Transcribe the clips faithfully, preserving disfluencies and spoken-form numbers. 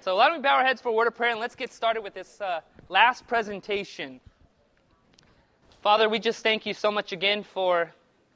So why don't we bow our heads for a word of prayer, and let's get started with this uh, last presentation. Father, we just thank you so much again for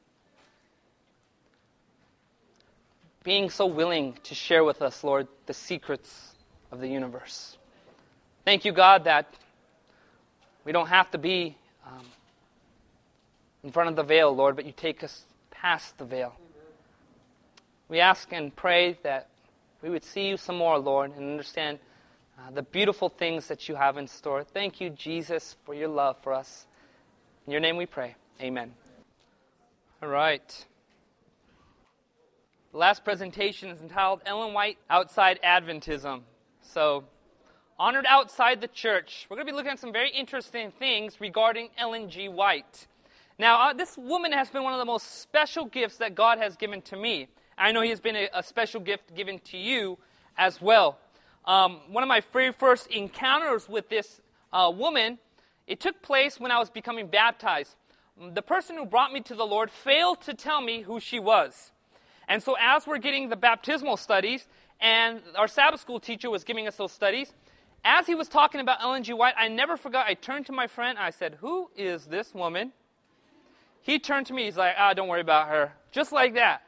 being so willing to share with us, Lord, the secrets of the universe. Thank you, God, that we don't have to be um, in front of the veil, Lord, but you take us past the veil. We ask and pray that we would see you some more, Lord, and understand uh, the beautiful things that you have in store. Thank you, Jesus, for your love for us. In your name we pray. Amen. All right. The last presentation is entitled Ellen White Outside Adventism. So, honored outside the church. We're going to be looking at some very interesting things regarding Ellen G. White. Now, uh, this woman has been one of the most special gifts that God has given to me. I know he has been a, a special gift given to you as well. Um, one of my very first encounters with this uh, woman, it took place when I was becoming baptized. The person who brought me to the Lord failed to tell me who she was. And so as we're getting the baptismal studies, and our Sabbath school teacher was giving us those studies, as he was talking about Ellen G. White, I never forgot, I turned to my friend, and I said, "Who is this woman?" He turned to me, he's like, "Ah, don't worry about her." Just like that.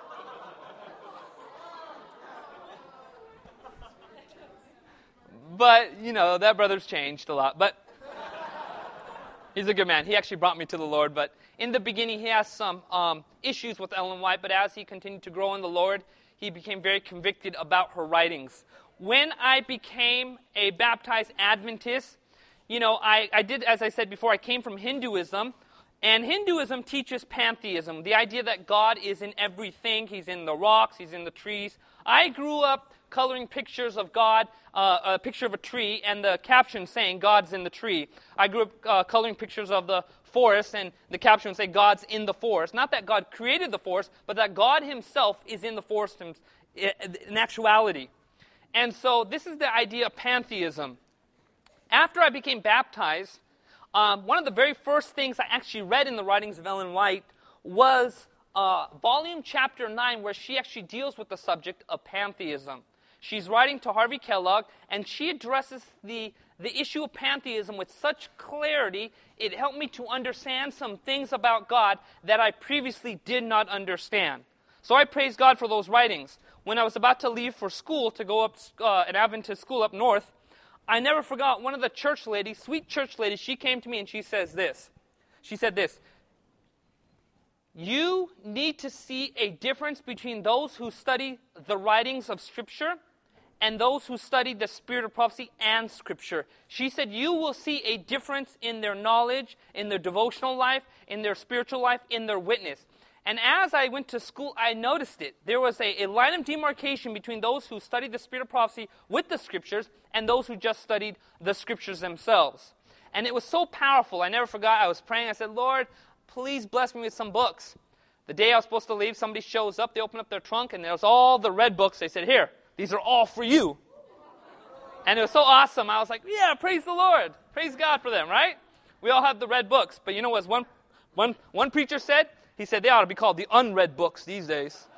But, you know, that brother's changed a lot. But he's a good man. He actually brought me to the Lord. But in the beginning, he has some um, issues with Ellen White. But as he continued to grow in the Lord, he became very convicted about her writings. When I became a baptized Adventist, you know, I, I did, as I said before, I came from Hinduism. And Hinduism teaches pantheism, the idea that God is in everything. He's in the rocks, he's in the trees. I grew up coloring pictures of God, uh, a picture of a tree, and the caption saying, "God's in the tree." I grew up uh, coloring pictures of the forest, and the caption would say, "God's in the forest." Not that God created the forest, but that God himself is in the forest in, in actuality. And so this is the idea of pantheism. After I became baptized, Um, one of the very first things I actually read in the writings of Ellen White was uh, volume chapter nine, where she actually deals with the subject of pantheism. She's writing to Harvey Kellogg, and she addresses the, the issue of pantheism with such clarity, it helped me to understand some things about God that I previously did not understand. So I praise God for those writings. When I was about to leave for school, to go up uh, an Adventist school up north, I never forgot one of the church ladies, sweet church ladies, she came to me and she says this. She said this, "You need to see a difference between those who study the writings of Scripture and those who study the spirit of prophecy and Scripture." She said, "You will see a difference in their knowledge, in their devotional life, in their spiritual life, in their witness." And as I went to school, I noticed it. There was a, a line of demarcation between those who studied the spirit of prophecy with the Scriptures and those who just studied the Scriptures themselves. And it was so powerful. I never forgot. I was praying. I said, "Lord, please bless me with some books." The day I was supposed to leave, somebody shows up. They open up their trunk, and there's all the red books. They said, "Here, these are all for you." And it was so awesome. I was like, yeah, praise the Lord. Praise God for them, right? We all have the red books. But you know what one, one, one preacher said? He said they ought to be called the unread books these days.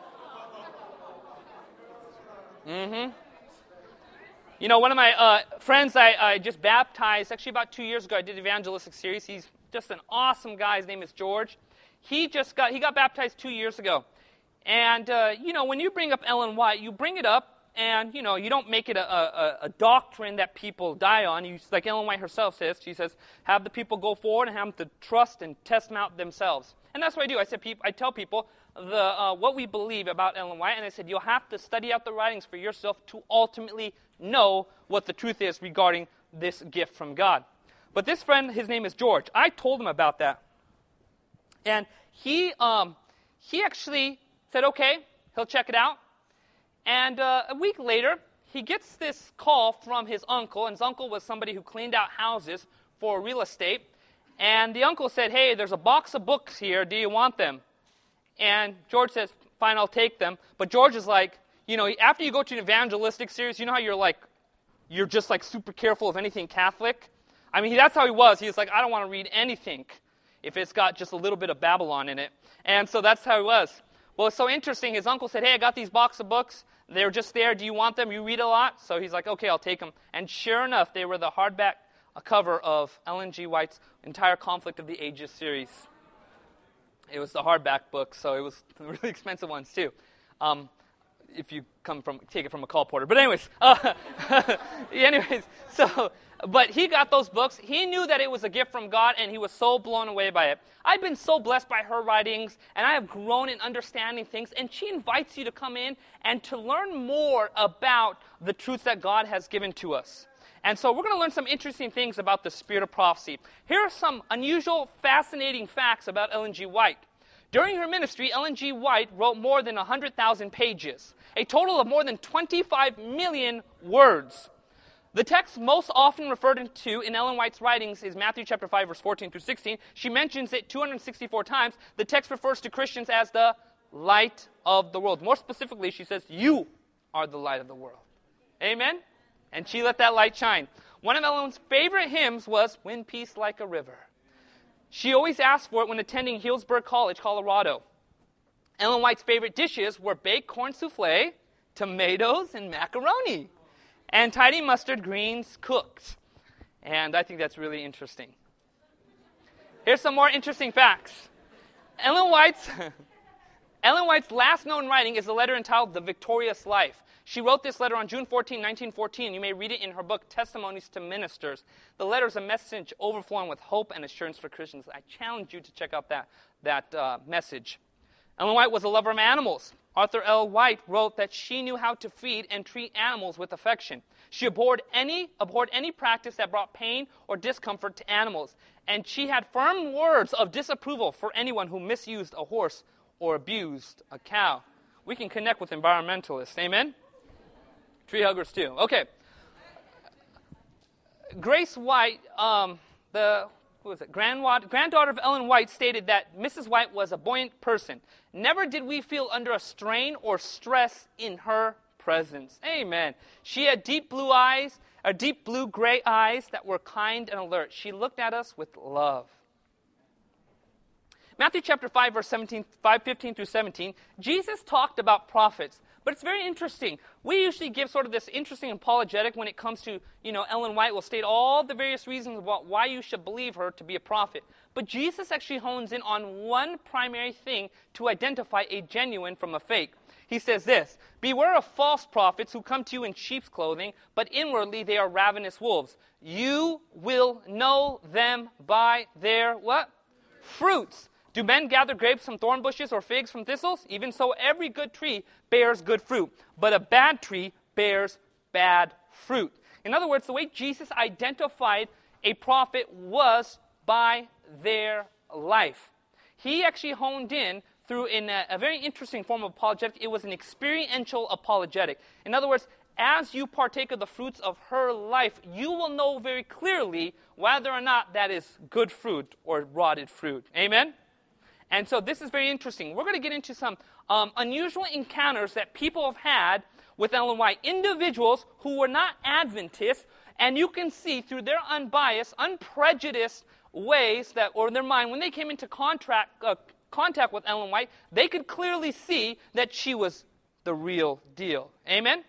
Mm-hmm. You know, one of my uh, friends I, I just baptized, actually about two years ago, I did an evangelistic series. He's just an awesome guy. His name is George. He just got, he got baptized two years ago. And, uh, you know, when you bring up Ellen White, you bring it up, and, you know, you don't make it a, a, a doctrine that people die on. You, like Ellen White herself says, she says, have the people go forward and have them to trust and test them out themselves. And that's what I do. I said, I tell people the uh, what we believe about Ellen White, and I said, you'll have to study out the writings for yourself to ultimately know what the truth is regarding this gift from God. But this friend, his name is George. I told him about that. And he um, he actually said, okay, he'll check it out. And uh, a week later, he gets this call from his uncle, and his uncle was somebody who cleaned out houses for real estate. And the uncle said, hey, there's a box of books here. Do you want them? And George says, fine, I'll take them. But George is like, you know, after you go to an evangelistic series, you know how you're like, you're just like super careful of anything Catholic? I mean, that's how he was. He was like, I don't want to read anything if it's got just a little bit of Babylon in it. And so that's how he was. Well, it's so interesting. His uncle said, hey, I got these box of books. They were just there. Do you want them? You read a lot? So he's like, okay, I'll take them. And sure enough, they were the hardback cover of Ellen G. White's entire Conflict of the Ages series. It was the hardback book, so it was the really expensive ones too. Um, if you come from, take it from a colporteur. But anyways, uh, anyways, so, but he got those books. He knew that it was a gift from God, and he was so blown away by it. I've been so blessed by her writings, and I have grown in understanding things, and she invites you to come in and to learn more about the truths that God has given to us. And so we're going to learn some interesting things about the spirit of prophecy. Here are some unusual, fascinating facts about Ellen G. White. During her ministry, Ellen G. White wrote more than one hundred thousand pages, a total of more than twenty-five million words. The text most often referred to in Ellen White's writings is Matthew chapter five, verse fourteen through sixteen. She mentions it two hundred sixty-four times. The text refers to Christians as the light of the world. More specifically, she says, you are the light of the world. Amen? And she let that light shine. One of Ellen's favorite hymns was Wind Peace Like a River. She always asked for it when attending Healdsburg College, Colorado. Ellen White's favorite dishes were baked corn souffle, tomatoes, and macaroni, and tiny mustard greens cooked. And I think that's really interesting. Here's some more interesting facts. Ellen White's, Ellen White's last known writing is a letter entitled The Victorious Life. She wrote this letter on June fourteenth, nineteen fourteen. You may read it in her book, Testimonies to Ministers. The letter is a message overflowing with hope and assurance for Christians. I challenge you to check out that, that uh, message. Ellen White was a lover of animals. Arthur L. White wrote that she knew how to feed and treat animals with affection. She abhorred any, abhorred any practice that brought pain or discomfort to animals. And she had firm words of disapproval for anyone who misused a horse or abused a cow. We can connect with environmentalists. Amen? Tree huggers too. Okay. Grace White, um, the who was it? Grandwa- granddaughter of Ellen White, stated that Missus White was a buoyant person. Never did we feel under a strain or stress in her presence. Amen. She had deep blue eyes, or deep blue gray eyes that were kind and alert. She looked at us with love. Matthew chapter five, verse seventeen, five fifteen through seventeen, Jesus talked about prophets. But it's very interesting. We usually give sort of this interesting apologetic when it comes to, you know, Ellen White will state all the various reasons about why you should believe her to be a prophet. But Jesus actually hones in on one primary thing to identify a genuine from a fake. He says this, beware of false prophets who come to you in sheep's clothing, but inwardly they are ravenous wolves. You will know them by their what? Fruits. Do men gather grapes from thorn bushes or figs from thistles? Even so, every good tree bears good fruit, but a bad tree bears bad fruit. In other words, the way Jesus identified a prophet was by their life. He actually honed in through in a, a very interesting form of apologetic. It was an experiential apologetic. In other words, as you partake of the fruits of her life, you will know very clearly whether or not that is good fruit or rotted fruit. Amen? And so this is very interesting. We're going to get into some um, unusual encounters that people have had with Ellen White. Individuals who were not Adventists, and you can see through their unbiased, unprejudiced ways that, or their mind, when they came into contract, uh, contact with Ellen White, they could clearly see that she was the real deal. Amen?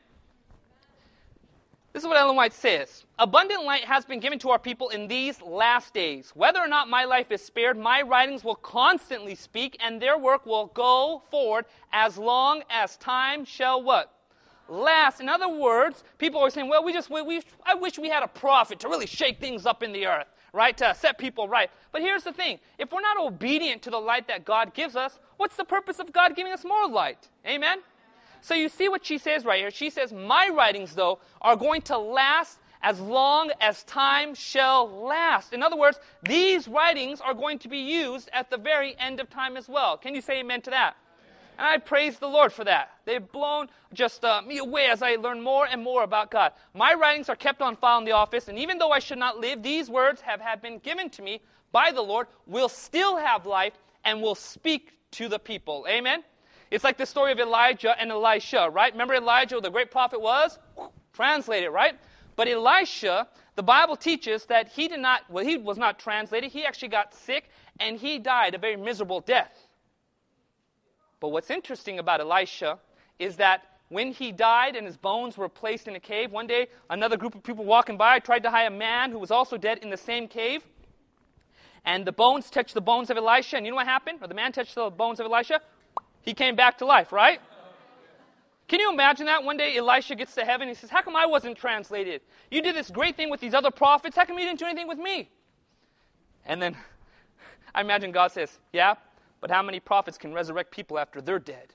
This is what Ellen White says. Abundant light has been given to our people in these last days. Whether or not my life is spared, my writings will constantly speak, and their work will go forward as long as time shall what? Last. In other words, people are saying, well, we just, we, we, I wish we had a prophet to really shake things up in the earth, right? To set people right. But here's the thing. If we're not obedient to the light that God gives us, what's the purpose of God giving us more light? Amen? So you see what she says right here. She says, my writings, though, are going to last as long as time shall last. In other words, these writings are going to be used at the very end of time as well. Can you say amen to that? And I praise the Lord for that. They've blown just uh, me away as I learn more and more about God. My writings are kept on file in the office, and even though I should not live, these words have, have been given to me by the Lord, will still have life and will speak to the people. Amen? It's like the story of Elijah and Elisha, right? Remember Elijah, the great prophet was? Translated, right? But Elisha, the Bible teaches that he did not, well, he was not translated. He actually got sick, and he died a very miserable death. But what's interesting about Elisha is that when he died and his bones were placed in a cave, one day another group of people walking by tried to hide a man who was also dead in the same cave. And the bones touched the bones of Elisha. And you know what happened? Or the man touched the bones of Elisha. He came back to life, right? Can you imagine that? One day Elisha gets to heaven. He says, how come I wasn't translated? You did this great thing with these other prophets. How come you didn't do anything with me? And then I imagine God says, yeah, but how many prophets can resurrect people after they're dead?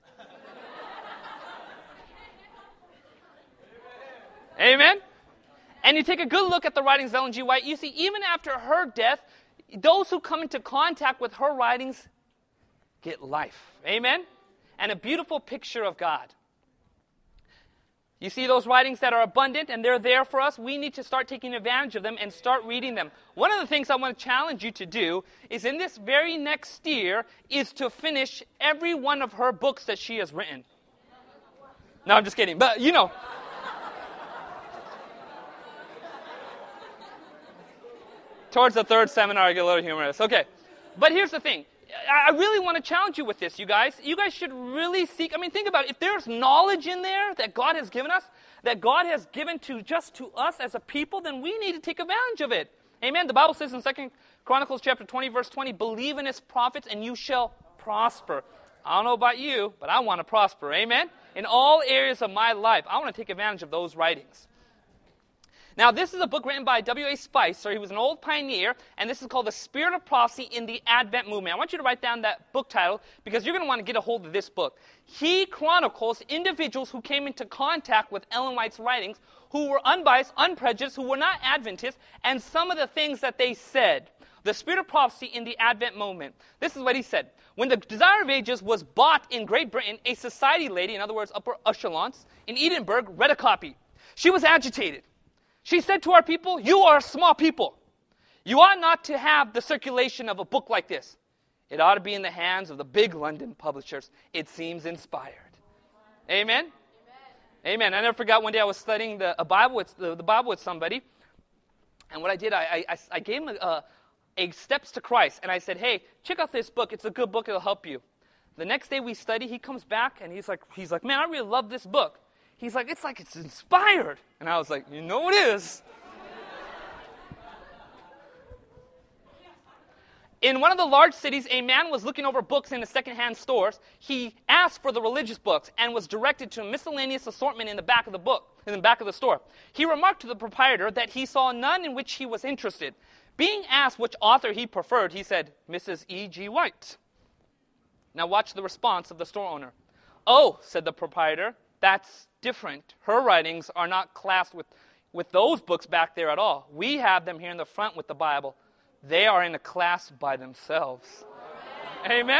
Amen? And you take a good look at the writings of Ellen G. White. You see, even after her death, those who come into contact with her writings get life. Amen? And a beautiful picture of God. You see those writings that are abundant and they're there for us? We need to start taking advantage of them and start reading them. One of the things I want to challenge you to do is in this very next year is to finish every one of her books that she has written. No, I'm just kidding. But, you know. Towards the third seminar, I get a little humorous. Okay. But here's the thing. I really want to challenge you with this, you guys. You guys should really seek. I mean, think about it. If there's knowledge in there that God has given us, that God has given to just to us as a people, then we need to take advantage of it. Amen. The Bible says in Second Chronicles chapter twenty, verse twenty, believe in his prophets and you shall prosper. I don't know about you, but I want to prosper. Amen. In all areas of my life, I want to take advantage of those writings. Now, this is a book written by W A Spicer. He was an old pioneer, and this is called The Spirit of Prophecy in the Advent Movement. I want you to write down that book title because you're going to want to get a hold of this book. He chronicles individuals who came into contact with Ellen White's writings, who were unbiased, unprejudiced, who were not Adventists, and some of the things that they said. The Spirit of Prophecy in the Advent Movement. This is what he said. When the Desire of Ages was bought in Great Britain, a society lady, in other words, upper echelons, in Edinburgh, read a copy. She was agitated. She said to our people, you are small people. You ought not to have the circulation of a book like this. It ought to be in the hands of the big London publishers. It seems inspired. Amen? Amen. Amen. I never forgot one day I was studying the, a Bible with, the, the Bible with somebody. And what I did, I, I, I gave him a, a Steps to Christ. And I said, hey, check out this book. It's a good book. It'll help you. The next day we study, he comes back and he's like, he's like, man, I really love this book. He's like, it's like it's inspired. And I was like, you know it is. In one of the large cities, a man was looking over books in the secondhand stores. He asked for the religious books and was directed to a miscellaneous assortment in the back of the book, in the back of the store. He remarked to the proprietor that he saw none in which he was interested. Being asked which author he preferred, he said, Missus E G White. Now watch the response of the store owner. Oh, said the proprietor, that's different. Her writings are not classed with, with those books back there at all. We have them here in the front with the Bible. They are in a class by themselves. Amen?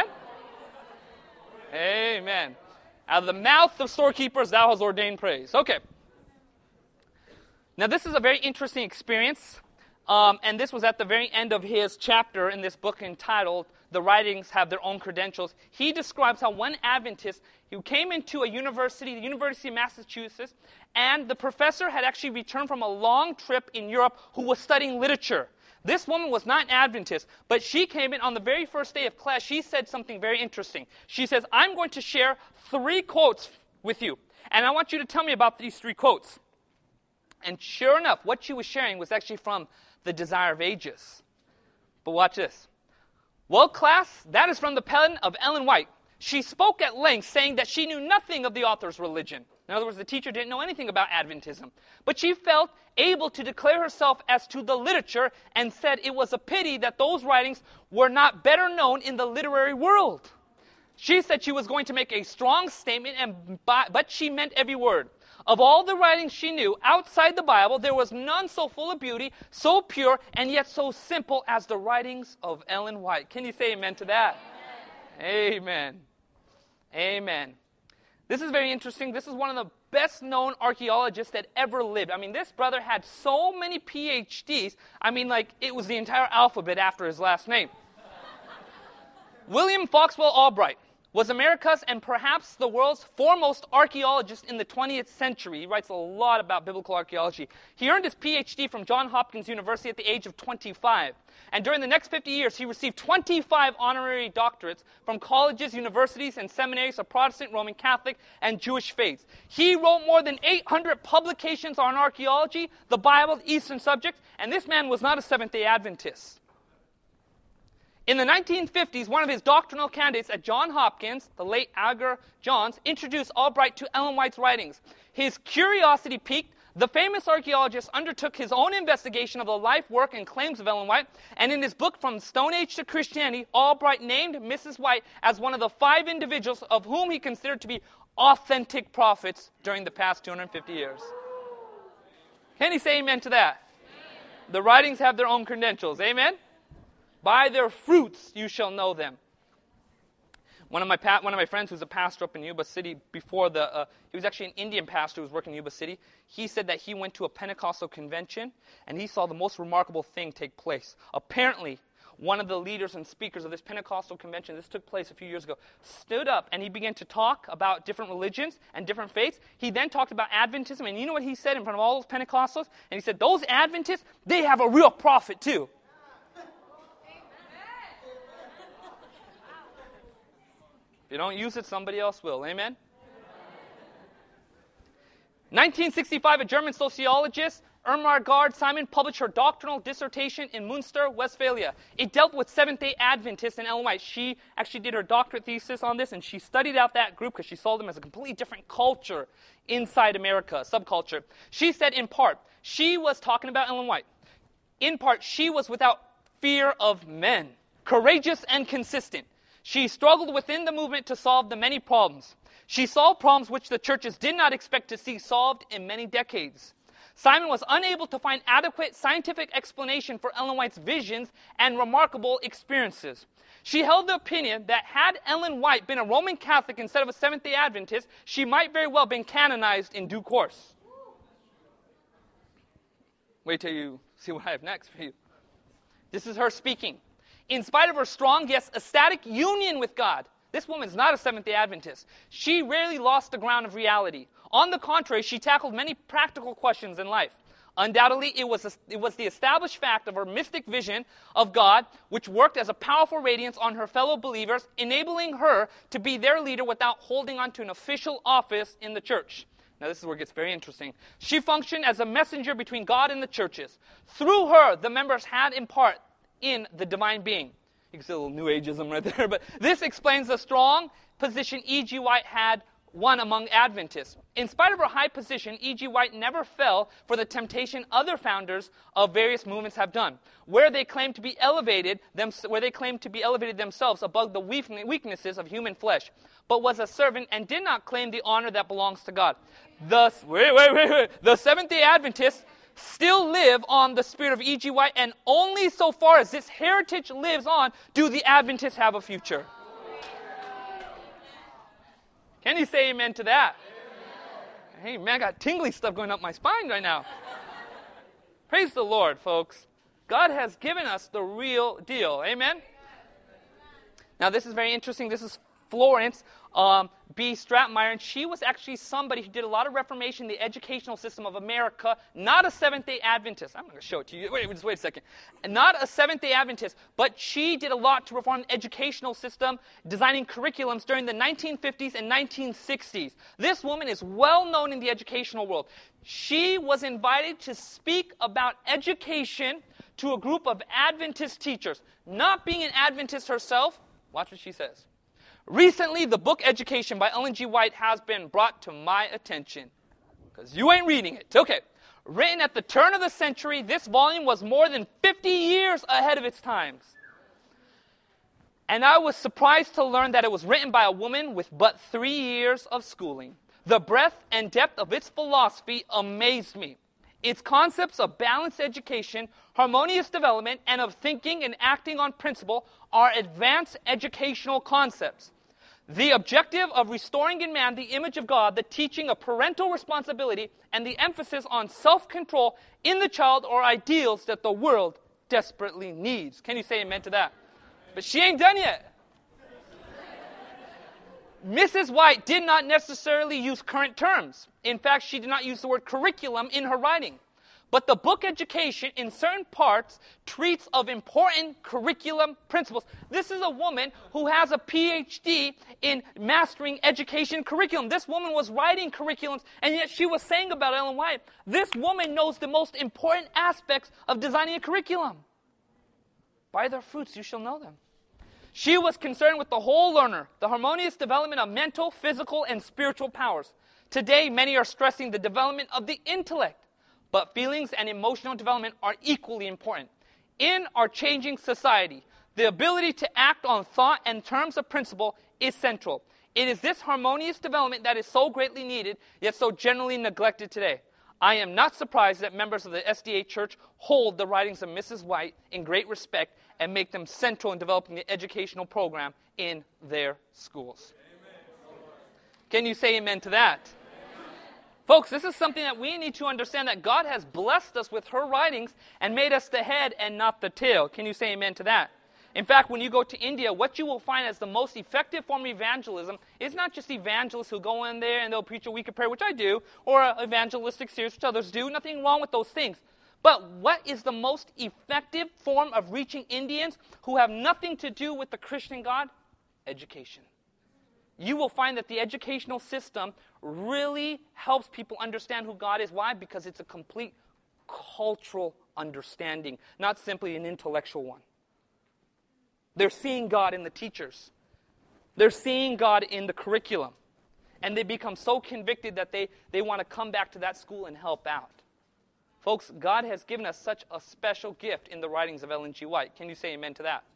Amen. Out of the mouth of storekeepers, thou hast ordained praise. Okay. Now, this is a very interesting experience. Um, and this was at the very end of his chapter in this book entitled, The Writings Have Their Own Credentials. He describes how one Adventist who came into a university, the University of Massachusetts, and the professor had actually returned from a long trip in Europe who was studying literature. This woman was not an Adventist, but she came in on the very first day of class. She said something very interesting. She says, I'm going to share three quotes with you, and I want you to tell me about these three quotes. And sure enough, what she was sharing was actually from The Desire of Ages. But watch this. Well, class, that is from the pen of Ellen White. She spoke at length, saying that she knew nothing of the author's religion. In other words, the teacher didn't know anything about Adventism. But she felt able to declare herself as to the literature and said it was a pity that those writings were not better known in the literary world. She said she was going to make a strong statement, and but she meant every word. Of all the writings she knew outside the Bible, there was none so full of beauty, so pure, and yet so simple as the writings of Ellen White. Can you say amen to that? Amen. Amen. Amen. This is very interesting. This is one of the best-known archaeologists that ever lived. I mean, this brother had so many P H Ds. I mean, like, it was the entire alphabet after his last name. William Foxwell Albright. was America's and perhaps the world's foremost archaeologist in the twentieth century. He writes a lot about biblical archaeology. He earned his P H D from Johns Hopkins University at the age of twenty-five. And during the next fifty years, he received twenty-five honorary doctorates from colleges, universities, and seminaries of Protestant, Roman Catholic, and Jewish faiths. He wrote more than eight hundred publications on archaeology, the Bible, Eastern subjects, and this man was not a Seventh-day Adventist. In the nineteen fifties, one of his doctrinal candidates at Johns Hopkins, the late Agar Johns, introduced Albright to Ellen White's writings. His curiosity piqued. The famous archaeologist undertook his own investigation of the life, work, and claims of Ellen White, and in his book, From Stone Age to Christianity, Albright named Missus White as one of the five individuals of whom he considered to be authentic prophets during the past two hundred fifty years. Can he say amen to that? Amen. The writings have their own credentials. Amen? By their fruits you shall know them. One of my pa- one of my friends who's a pastor up in Yuba City before the, uh, he was actually an Indian pastor who was working in Yuba City. He said that he went to a Pentecostal convention and he saw the most remarkable thing take place. Apparently, one of the leaders and speakers of this Pentecostal convention, this took place a few years ago, stood up and he began to talk about different religions and different faiths. He then talked about Adventism, and you know what he said in front of all those Pentecostals? And he said, those Adventists, they have a real prophet too. If you don't use it, somebody else will. Amen? nineteen sixty-five, a German sociologist, Irmgard Gard-Simon, published her doctoral dissertation in Münster, Westphalia. It dealt with Seventh-day Adventists and Ellen White. She actually did her doctorate thesis on this, and she studied out that group because she saw them as a completely different culture inside America, subculture. She said, in part, she was talking about Ellen White. In part, she was without fear of men, courageous and consistent. She struggled within the movement to solve the many problems. She solved problems which the churches did not expect to see solved in many decades. Simon was unable to find adequate scientific explanation for Ellen White's visions and remarkable experiences. She held the opinion that had Ellen White been a Roman Catholic instead of a Seventh-day Adventist, she might very well have been canonized in due course. Wait till you see what I have next for you. This is her speaking. In spite of her strong, yes, ecstatic union with God, this woman's not a Seventh-day Adventist. She rarely lost the ground of reality. On the contrary, she tackled many practical questions in life. Undoubtedly, it was, a, it was the established fact of her mystic vision of God, which worked as a powerful radiance on her fellow believers, enabling her to be their leader without holding on to an official office in the church. Now, this is where it gets very interesting. She functioned as a messenger between God and the churches. Through her, the members had in part in the divine being. You can see a little New Ageism right there, but this explains the strong position E G. White had won among Adventists. In spite of her high position, E G. White never fell for the temptation other founders of various movements have done, where they claim to be elevated, them, where they claim to be elevated themselves above the weaknesses of human flesh, but was a servant and did not claim the honor that belongs to God. Thus, wait, wait, wait, wait. The Seventh-day Adventists still live on the spirit of E G. White, and only so far as this heritage lives on do the Adventists have a future. Can you say amen to that? Amen. Hey, man, I got tingly stuff going up my spine right now. Praise the Lord, folks. God has given us the real deal. Amen? Now, this is very interesting. This is Florence um, B. Stratmeyer, and she was actually somebody who did a lot of reformation in the educational system of America, not a Seventh-day Adventist. I'm going to show it to you. Wait, just wait a second. Not a Seventh-day Adventist, but she did a lot to reform the educational system, designing curriculums during the nineteen fifties and nineteen sixties. This woman is well known in the educational world. She was invited to speak about education to a group of Adventist teachers. Not being an Adventist herself, watch what she says. Recently, the book Education by Ellen G. White has been brought to my attention. Because you ain't reading it. Okay. Written at the turn of the century, this volume was more than fifty years ahead of its times. And I was surprised to learn that it was written by a woman with but three years of schooling. The breadth and depth of its philosophy amazed me. Its concepts of balanced education, harmonious development, and of thinking and acting on principle are advanced educational concepts. The objective of restoring in man the image of God, the teaching of parental responsibility, and the emphasis on self-control in the child are ideals that the world desperately needs. Can you say amen to that? But she ain't done yet. Missus White did not necessarily use current terms. In fact, she did not use the word curriculum in her writing. But the book Education, in certain parts, treats of important curriculum principles. This is a woman who has a P H D in mastering education curriculum. This woman was writing curriculums, and yet she was saying about Ellen White, this woman knows the most important aspects of designing a curriculum. By their fruits you shall know them. She was concerned with the whole learner, the harmonious development of mental, physical, and spiritual powers. Today, many are stressing the development of the intellect. But feelings and emotional development are equally important. In our changing society, the ability to act on thought and terms of principle is central. It is this harmonious development that is so greatly needed, yet so generally neglected today. I am not surprised that members of the S D A Church hold the writings of Missus White in great respect and make them central in developing the educational program in their schools. Amen. Can you say amen to that? Folks, this is something that we need to understand, that God has blessed us with her writings and made us the head and not the tail. Can you say amen to that? In fact, when you go to India, what you will find as the most effective form of evangelism is not just evangelists who go in there and they'll preach a week of prayer, which I do, or an evangelistic series, which others do. Nothing wrong with those things. But what is the most effective form of reaching Indians who have nothing to do with the Christian God? Education. You will find that the educational system really helps people understand who God is. Why? Because it's a complete cultural understanding, not simply an intellectual one. They're seeing God in the teachers. They're seeing God in the curriculum. And they become so convicted that they, they want to come back to that school and help out. Folks, God has given us such a special gift in the writings of Ellen G. White. Can you say amen to that?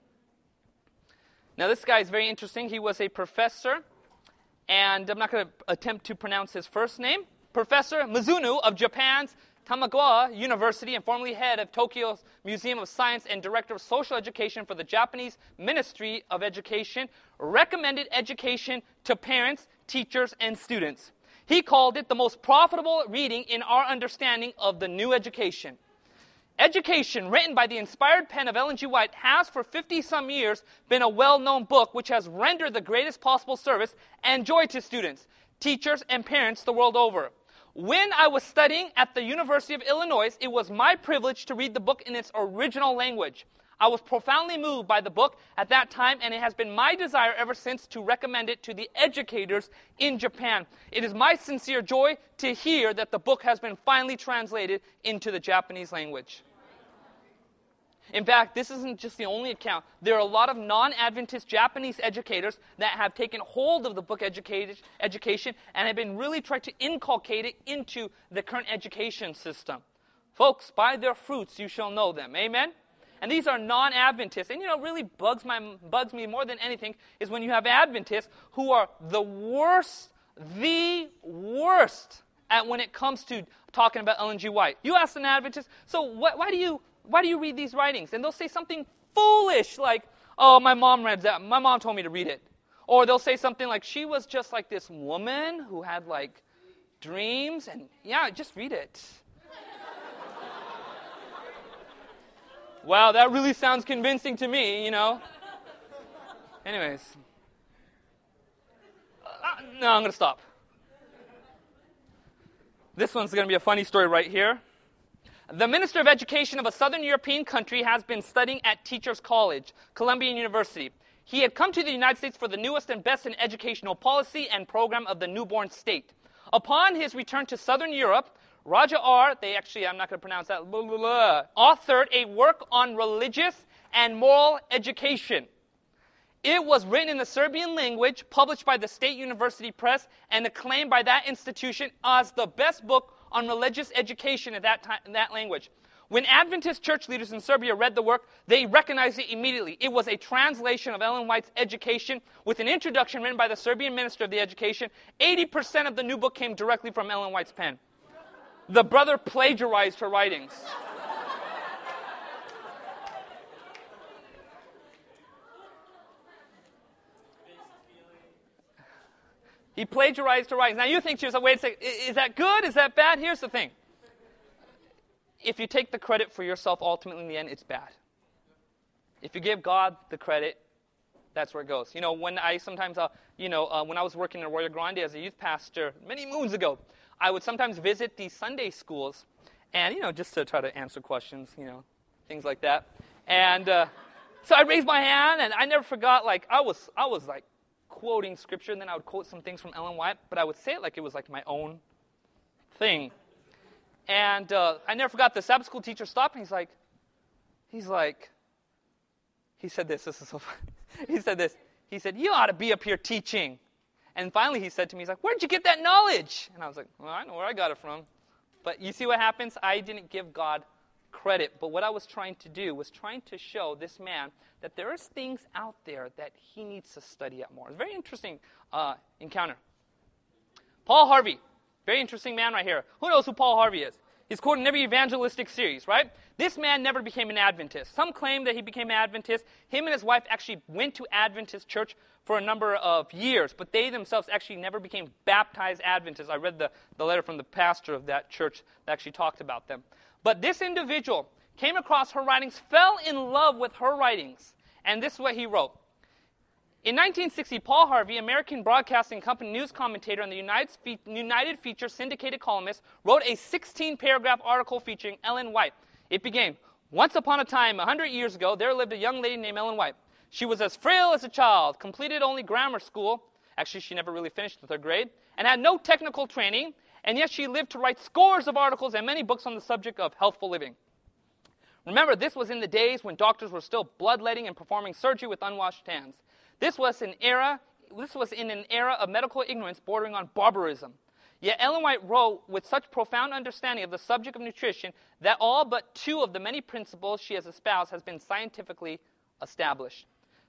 Now, this guy is very interesting. He was a professor, and I'm not going to attempt to pronounce his first name. Professor Mizuno of Japan's Tamagawa University, and formerly head of Tokyo's Museum of Science and director of social education for the Japanese Ministry of Education, recommended education to parents, teachers, and students. He called it the most profitable reading in our understanding of the new education. Education, written by the inspired pen of Ellen G. White, has for fifty-some years been a well-known book which has rendered the greatest possible service and joy to students, teachers, and parents the world over. When I was studying at the University of Illinois, it was my privilege to read the book in its original language. I was profoundly moved by the book at that time, and it has been my desire ever since to recommend it to the educators in Japan. It is my sincere joy to hear that the book has been finally translated into the Japanese language. In fact, this isn't just the only account. There are a lot of non-Adventist Japanese educators that have taken hold of the book educated, education and have been really trying to inculcate it into the current education system. Folks, by their fruits you shall know them. Amen? And these are non-Adventists. And you know, what really bugs, my, bugs me more than anything is when you have Adventists who are the worst, the worst at when it comes to talking about Ellen G. White. You ask an Adventist, so what, why do you... Why do you read these writings? And they'll say something foolish like, oh, my mom read that. My mom told me to read it. Or they'll say something like, she was just like this woman who had like dreams. And yeah, just read it. Wow, that really sounds convincing to me, you know. Anyways. Uh, no, I'm going to stop. This one's going to be a funny story right here. The Minister of Education of a Southern European country has been studying at Teachers College, Columbia University. He had come to the United States for the newest and best in educational policy and program of the newborn state. Upon his return to Southern Europe, Raja R., they actually, I'm not going to pronounce that, blah, blah, blah, authored a work on religious and moral education. It was written in the Serbian language, published by the State University Press, and acclaimed by that institution as the best book on religious education in that, time, in that language. When Adventist church leaders in Serbia read the work, they recognized it immediately. It was a translation of Ellen White's Education with an introduction written by the Serbian Minister of the Education. eighty percent of the new book came directly from Ellen White's pen. The brother plagiarized her writings. He plagiarized her writings. Now you think to yourself, wait a second, is that good? Is that bad? Here's the thing. If you take the credit for yourself, ultimately in the end, it's bad. If you give God the credit, That's where it goes. You know, when I sometimes, uh, you know, uh, when I was working in Arroyo Grande as a youth pastor many moons ago, I would sometimes visit these Sunday schools, and you know, just to try to answer questions, you know, things like that. And uh, so I raised my hand, and I never forgot. Like I was, I was like quoting scripture, and then I would quote some things from Ellen White, but I would say it like it was like my own thing. And uh, I never forgot. The Sabbath school teacher stopped, and he's like, he's like, he said this. This is so funny. He said this. He said, "You ought to be up here teaching." And finally he said to me, he's like, "Where'd you get that knowledge?" And I was like, "Well, I know where I got it from." But you see what happens? I didn't give God credit. But what I was trying to do was trying to show this man that there is things out there that he needs to study out more. It's a very interesting uh, encounter. Paul Harvey. Very interesting man right here. Who knows who Paul Harvey is? He's quoted in every evangelistic series, right? This man never became an Adventist. Some claim that he became an Adventist. Him and his wife actually went to Adventist church for a number of years, but they themselves actually never became baptized Adventists. I read the, the letter from the pastor of that church that actually talked about them. But this individual came across her writings, fell in love with her writings, and this is what he wrote. In nineteen sixty, Paul Harvey, American Broadcasting Company news commentator and the United, Fe- United Feature syndicated columnist, wrote a sixteen-paragraph article featuring Ellen White. It began, "Once upon a time, a hundred years ago, there lived a young lady named Ellen White. She was as frail as a child, completed only grammar school." Actually, she never really finished the third grade, "and had no technical training, and yet she lived to write scores of articles and many books on the subject of healthful living. Remember, this was in the days when doctors were still bloodletting and performing surgery with unwashed hands. This was an era, this was in an era of medical ignorance bordering on barbarism. Yet Ellen White wrote with such profound understanding of the subject of nutrition that all but two of the many principles she has espoused has been scientifically established."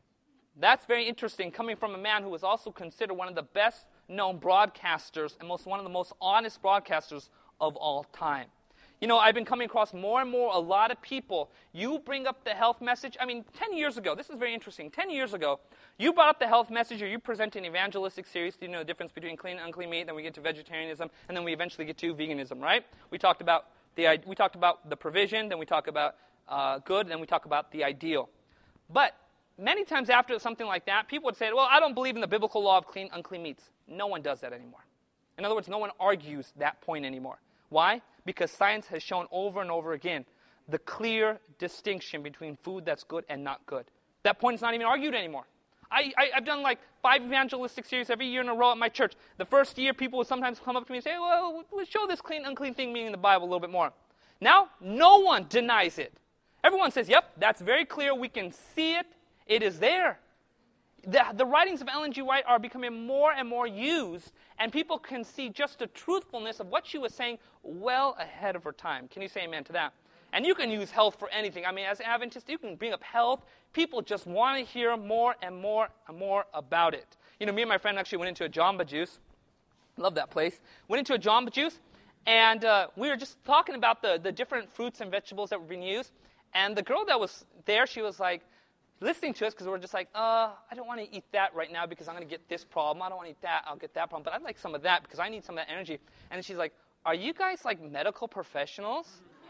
That's very interesting, coming from a man who was also considered one of the best-known broadcasters and most one of the most honest broadcasters of all time. You know, I've been coming across more and more, a lot of people, you bring up the health message. I mean, ten years ago, this is very interesting. ten years ago, you brought up the health message, or you present an evangelistic series, you know the difference between clean and unclean meat, then we get to vegetarianism, and then we eventually get to veganism, right? We talked about the we talked about the provision, then we talk about uh, good, then we talk about the ideal. But many times after something like that, people would say, "Well, I don't believe in the biblical law of clean, unclean meats." No one does that anymore. In other words, no one argues that point anymore. Why? Because science has shown over and over again the clear distinction between food that's good and not good. That point is not even argued anymore. I, I, I've done like five evangelistic series every year in a row at my church. The first year, people would sometimes come up to me and say, "Well, let's show this clean, unclean thing meaning in the Bible a little bit more." Now, no one denies it. Everyone says, "Yep, that's very clear. We can see it. It is there." The, the writings of Ellen G. White are becoming more and more used, and people can see just the truthfulness of what she was saying well ahead of her time. Can you say amen to that? And you can use health for anything. I mean, as an Adventist, you can bring up health. People just want to hear more and more and more about it. You know, me and my friend actually went into a Jamba Juice. Love that place. Went into a Jamba Juice, and uh, we were just talking about the, the different fruits and vegetables that were being used. And the girl that was there, she was like, listening to us, because we're just like, uh, I don't want to eat that right now because I'm going to get this problem. I don't want to eat that. I'll get that problem. But I'd like some of that because I need some of that energy. And then she's like, "Are you guys like medical professionals?"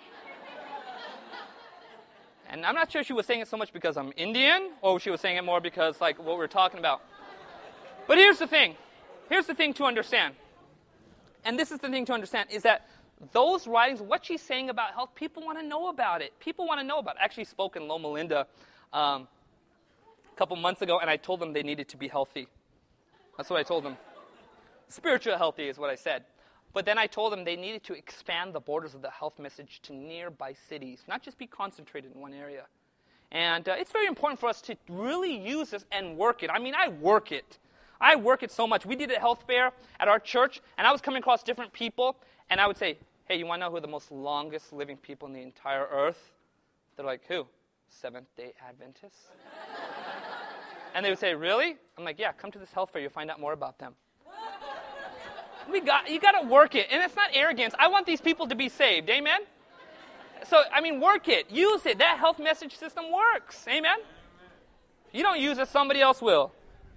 And I'm not sure she was saying it so much because I'm Indian, or she was saying it more because like what we're talking about. But here's the thing. Here's the thing to understand. And this is the thing to understand, is that those writings, what she's saying about health, people want to know about it. People want to know about it. I actually spoke in Loma Linda um, a couple months ago, and I told them they needed to be healthy. That's what I told them. Spiritual healthy is what I said. But then I told them they needed to expand the borders of the health message to nearby cities, not just be concentrated in one area. And uh, it's very important for us to really use this and work it. I mean, I work it. I work it so much. We did a health fair at our church, and I was coming across different people, and I would say, "Hey, you want to know who are the most longest living people in the entire earth?" They're like, "Who?" "Seventh-day Adventists." And they would say, "Really?" I'm like, "Yeah, come to this health fair. You'll find out more about them." We got, you got to work it. And it's not arrogance. I want these people to be saved. Amen? So, I mean, work it. Use it. That health message system works. Amen? You don't use it, somebody else will.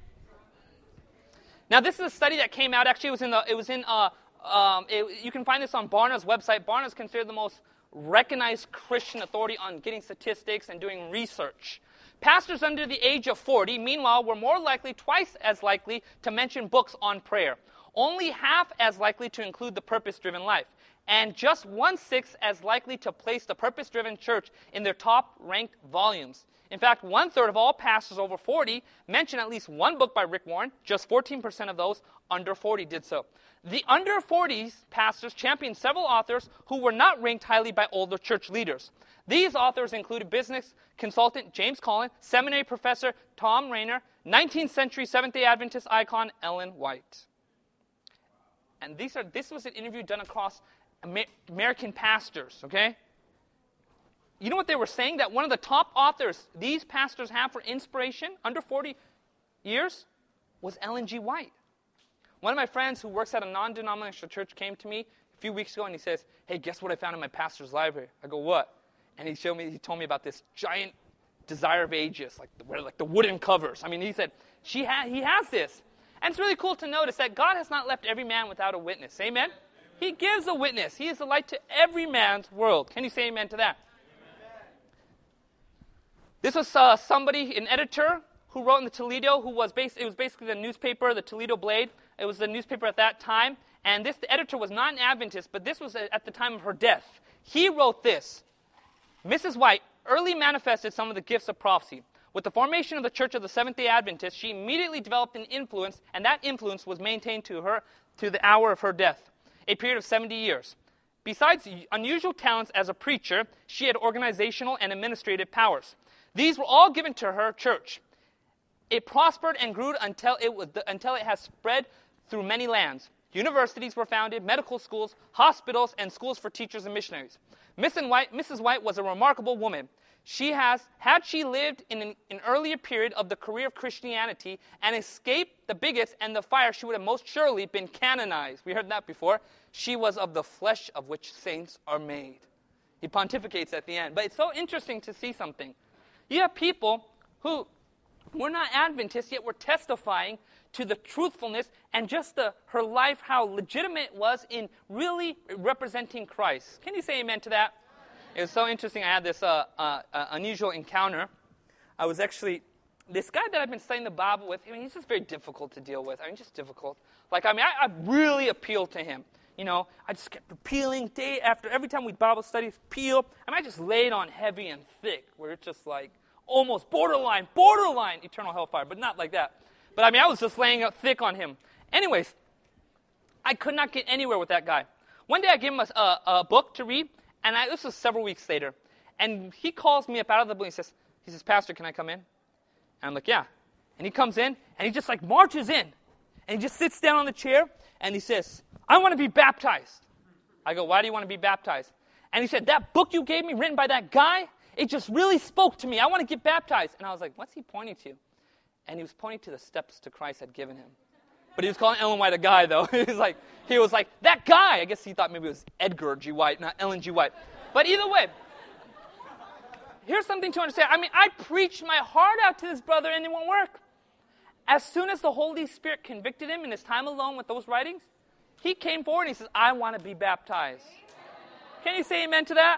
Now, this is a study that came out. Actually, it was in, the, it was in uh, um, it, you can find this on Barna's website. Barna is considered the most recognized Christian authority on getting statistics and doing research. Pastors under the age of forty, meanwhile, were more likely, twice as likely, to mention books on prayer. Only half as likely to include the purpose-driven life. And just one-sixth as likely to place the purpose-driven church in their top-ranked volumes. In fact, one-third of all pastors over forty mention at least one book by Rick Warren. Just fourteen percent of those under forty did so. The under forties pastors championed several authors who were not ranked highly by older church leaders. These authors included business consultant James Collins, seminary professor Tom Rainer, nineteenth century Seventh-day Adventist icon Ellen White. And these are this was an interview done across Amer- American pastors, okay? You know what they were saying? That one of the top authors these pastors have for inspiration under forty years was Ellen G. White. One of my friends who works at a non-denominational church came to me a few weeks ago and he says, "Hey, guess what I found in my pastor's library?" I go, "What?" And he showed me, he told me about this giant Desire of Ages, like the, like the wooden covers. I mean, he said, she ha- he has this. And it's really cool to notice that God has not left every man without a witness. Amen? He gives a witness. He is the light to every man's world. Can you say amen to that? Amen. This was uh, somebody, an editor, who wrote in the Toledo, who was based, it was basically the newspaper, the Toledo Blade. It was the newspaper at that time. And this the editor was not an Adventist, but this was at the time of her death. He wrote this. Missus White early manifested some of the gifts of prophecy. With the formation of the Church of the Seventh-day Adventists, she immediately developed an influence, and that influence was maintained to her to the hour of her death, a period of seventy years. Besides unusual talents as a preacher, she had organizational and administrative powers. These were all given to her church. It prospered and grew until it was, until it has spread through many lands. Universities were founded, medical schools, hospitals, and schools for teachers and missionaries. Missus White, Missus White was a remarkable woman. She has, had she lived in an, an earlier period of the career of Christianity and escaped the bigots and the fire, she would have most surely been canonized. We heard that before. She was of the flesh of which saints are made. He pontificates at the end. But it's so interesting to see something. You have people who were not Adventists, yet were testifying to the truthfulness and just the, her life, how legitimate it was in really representing Christ. Can you say amen to that? It was so interesting. I had this uh, uh, uh, unusual encounter. I was actually, this guy that I've been studying the Bible with, I mean, he's just very difficult to deal with. I mean, just difficult. Like, I mean, I, I really appealed to him. You know, I just kept appealing day after, every time we Bible studies, appeal. I mean, I just laid on heavy and thick, where it's just like almost borderline, borderline eternal hellfire, but not like that. But I mean, I was just laying out thick on him. Anyways, I could not get anywhere with that guy. One day I gave him a, a, a book to read, and I, this was several weeks later. And he calls me up out of the blue. He says, he says, "Pastor, can I come in?" And I'm like, "Yeah." And he comes in, and he just like marches in. And he just sits down on the chair, and he says, "I want to be baptized." I go, "Why do you want to be baptized?" And he said, "That book you gave me, written by that guy, it just really spoke to me. I want to get baptized." And I was like, "What's he pointing to?" And he was pointing to the steps to Christ had given him. But he was calling Ellen White a guy, though. he was like, he was like, "That guy." I guess he thought maybe it was Edgar G. White, not Ellen G. White. But either way, here's something to understand. I mean, I preached my heart out to this brother, and it won't work. As soon as the Holy Spirit convicted him in his time alone with those writings, he came forward and he says, "I want to be baptized." Can you say amen to that?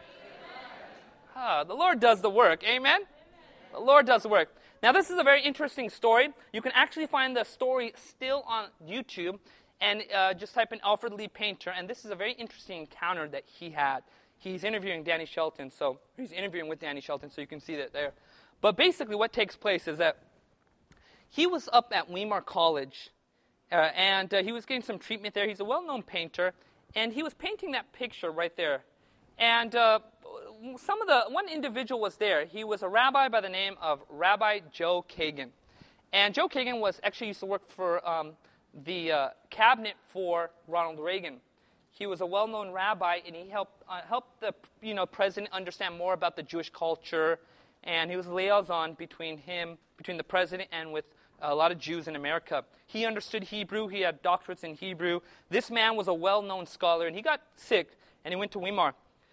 Ah, the Lord does the work. Amen? The Lord does the work. Now, this is a very interesting story. You can actually find the story still on YouTube, and uh, just type in Alfred Lee Painter, and this is a very interesting encounter that he had. He's interviewing Danny Shelton, so he's interviewing with Danny Shelton, so you can see that there. But basically what takes place is that he was up at Weimar College, uh, and uh, he was getting some treatment there. He's a well-known painter, and he was painting that picture right there. And uh, some of the one individual was there. He was a rabbi by the name of Rabbi Joe Kagan. And Joe Kagan was actually used to work for um, the uh, cabinet for Ronald Reagan. He was a well-known rabbi, and he helped uh, helped the you know president understand more about the Jewish culture. And he was a liaison between him, between the president, and with a lot of Jews in America. He understood Hebrew. He had doctorates in Hebrew. This man was a well-known scholar, and he got sick, and he went to Weimar.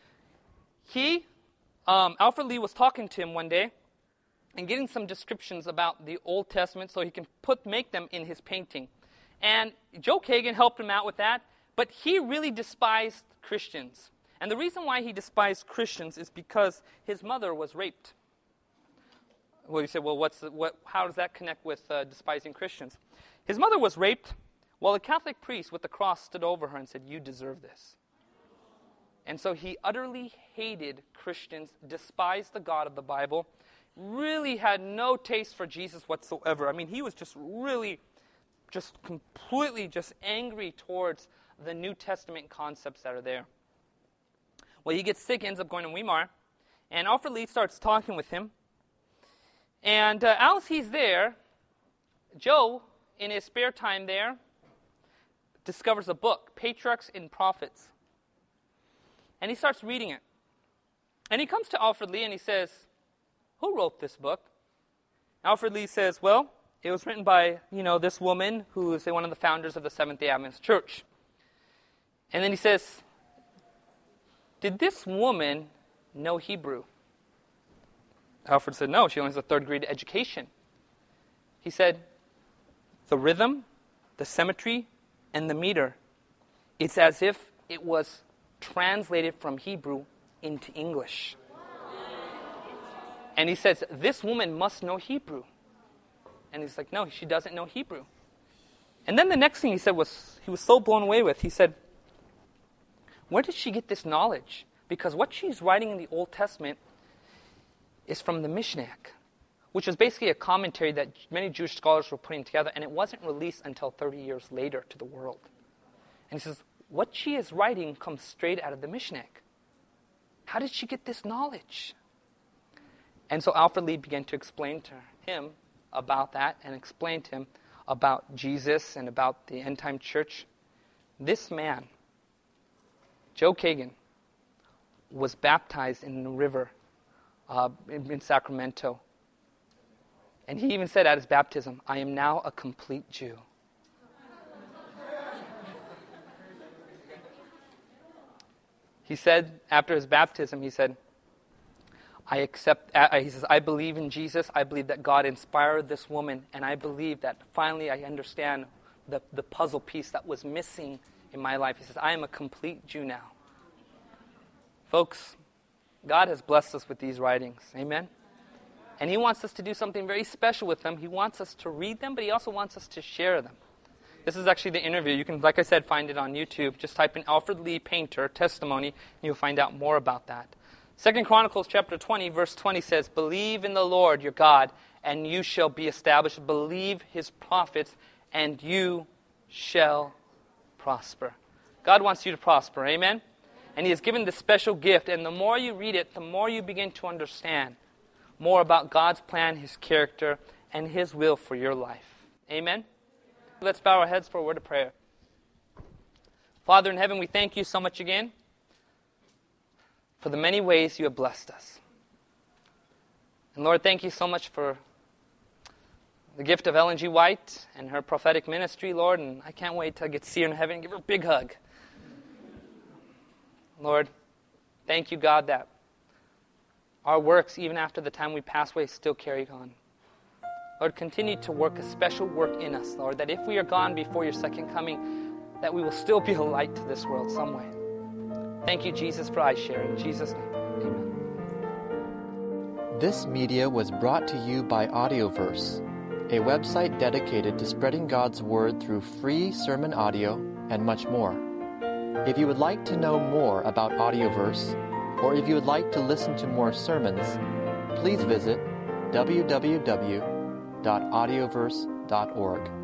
He, um, Alfred Lee was talking to him one day and getting some descriptions about the Old Testament so he can put make them in his painting. And Joe Kagan helped him out with that, but he really despised Christians. And the reason why he despised Christians is because his mother was raped. Well, you say, well, what's the, what? How does that connect with uh, despising Christians? His mother was raped while a Catholic priest with the cross stood over her and said, you deserve this. And so he utterly hated Christians, despised the God of the Bible, really had no taste for Jesus whatsoever. I mean, he was just really, just completely just angry towards the New Testament concepts that are there. Well, he gets sick, ends up going to Weimar, and Alfred Lee starts talking with him. And uh, as he's there, Joe, in his spare time there, discovers a book, Patriarchs and Prophets. And he starts reading it. And he comes to Alfred Lee and he says, who wrote this book? Alfred Lee says, well, it was written by, you know, this woman who is one of the founders of the Seventh-day Adventist Church. And then he says, did this woman know Hebrew? Alfred said, no, she only has a third grade education. He said, the rhythm, the symmetry, and the meter, it's as if it was translated from Hebrew into English. And he says, this woman must know Hebrew. And he's like, no, she doesn't know Hebrew. And then the next thing he said was, he was so blown away with, he said, where did she get this knowledge? Because what she's writing in the Old Testament is from the Mishnah, which is basically a commentary that many Jewish scholars were putting together, and it wasn't released until thirty years later to the world. And he says, what she is writing comes straight out of the Mishnah. How did she get this knowledge? And so Alfred Lee began to explain to him about that and explain to him about Jesus and about the end-time church. This man, Joe Kagan, was baptized in the river uh, in, in Sacramento. And he even said at his baptism, I am now a complete Jew. He said, after his baptism, he said, I accept, uh, he says, I believe in Jesus. I believe that God inspired this woman. And I believe that finally I understand the, the puzzle piece that was missing in my life. He says, I am a complete Jew now. Folks, God has blessed us with these writings. Amen? And he wants us to do something very special with them. He wants us to read them, but he also wants us to share them. This is actually the interview. You can, like I said, find it on YouTube. Just type in Alfred Lee Painter testimony, and you'll find out more about that. Second Chronicles chapter twenty, verse twenty says, believe in the Lord your God, and you shall be established. Believe his prophets, and you shall prosper. God wants you to prosper. Amen? And he has given this special gift, and the more you read it, the more you begin to understand more about God's plan, his character, and his will for your life. Amen? Let's bow our heads for a word of prayer. Father in heaven, we thank you so much again for the many ways you have blessed us. And Lord, thank you so much for the gift of Ellen G. White and her prophetic ministry, Lord, and I can't wait till I get to see her in heaven and give her a big hug. Lord, thank you, God, that our works, even after the time we pass away, still carry on. Lord, continue to work a special work in us, Lord, that if we are gone before your second coming, that we will still be a light to this world some way. Thank you, Jesus, for iShare. In Jesus' name, amen. This media was brought to you by Audioverse, a website dedicated to spreading God's Word through free sermon audio and much more. If you would like to know more about Audioverse, or if you would like to listen to more sermons, please visit w w w dot audioverse dot org.